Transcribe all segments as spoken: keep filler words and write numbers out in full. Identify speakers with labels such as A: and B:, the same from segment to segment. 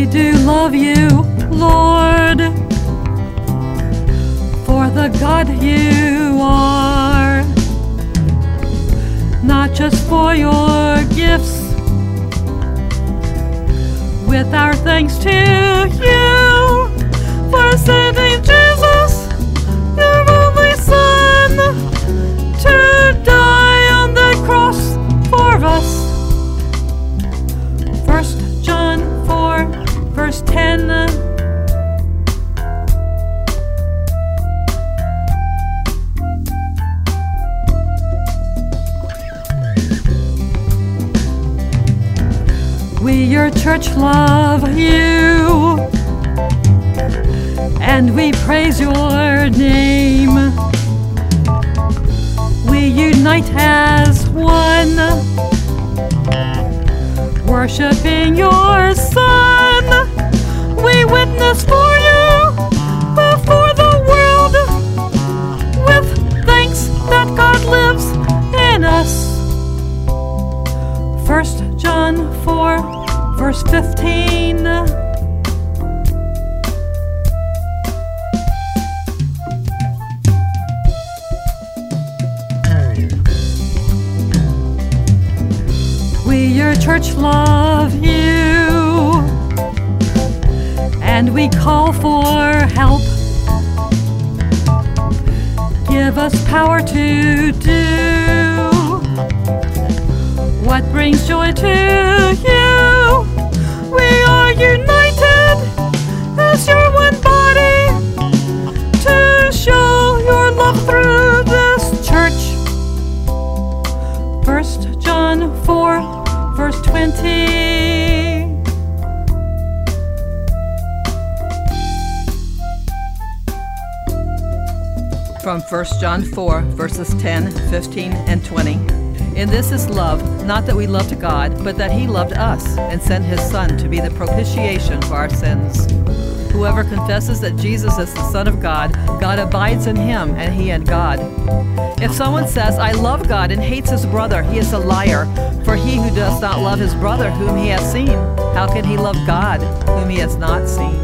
A: We do love you, Lord, for the God you are, not just for your gifts, with our thanks to you for sending Jesus, your only Son, to die on the cross for us. First John four, verse ten. We, your church, love you, and we praise your name. We unite as one, worshiping your Son. We witness for you before the world, with thanks that God lives in us. First John four, verse fifteen. We, your church, love you, and we call for help. Give us power to do what brings joy to you. We are united as your one body to show your love through this church. First John four, verse twenty.
B: From First John four, verses ten, fifteen, and twenty. In this is love, not that we loved God, but that he loved us and sent his Son to be the propitiation for our sins. Whoever confesses that Jesus is the Son of God, God abides in him, and he in God. If someone says, I love God, and hates his brother, he is a liar. For he who does not love his brother whom he has seen, how can he love God whom he has not seen?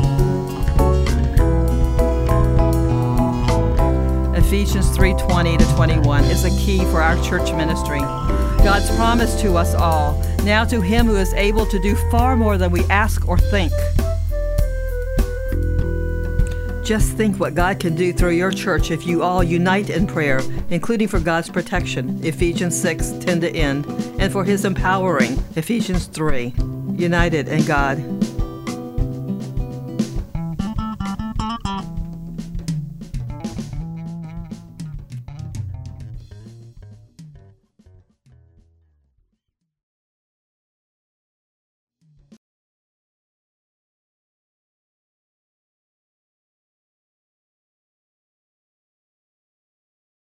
B: Ephesians three, twenty to twenty-one is a key for our church ministry. God's promise to us all, now to him who is able to do far more than we ask or think. Just think what God can do through your church if you all unite in prayer, including for God's protection, Ephesians six, ten to end, and for his empowering, Ephesians three, united in God.